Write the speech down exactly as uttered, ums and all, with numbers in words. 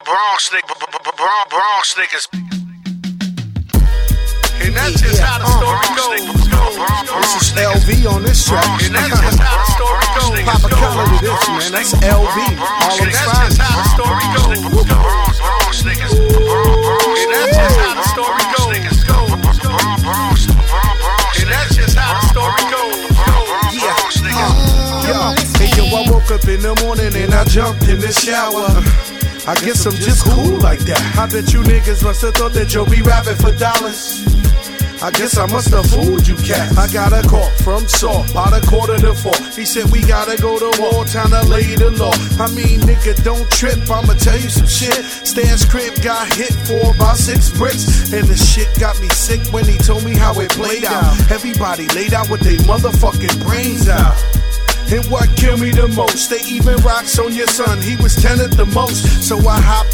Bronx niggas, Bronx niggas. And that's just how the story goes. This is L V on this track. And that's just how the story goes. Pop a color to this, man. That's L V. All And I'm that's fine. just how the story goes. Bronx niggas, And that's just how the story goes. And that's just how the story goes. Yo, hey yo, I woke up in the morning and I jumped in the shower. I guess I'm just cool like that. I bet you niggas must have thought that you'll be rapping for dollars. I guess I must have fooled you cats. I got a call from Saul, about a quarter to four. He said we gotta go to war, time to lay the law. I mean, nigga, don't trip, I'ma tell you some shit. Stan's crib got hit for about six bricks, and the shit got me sick when he told me how it played out. Everybody laid out with their motherfucking brains out. And what killed me the most, they even rocked on your son, he was ten at the most. So I hopped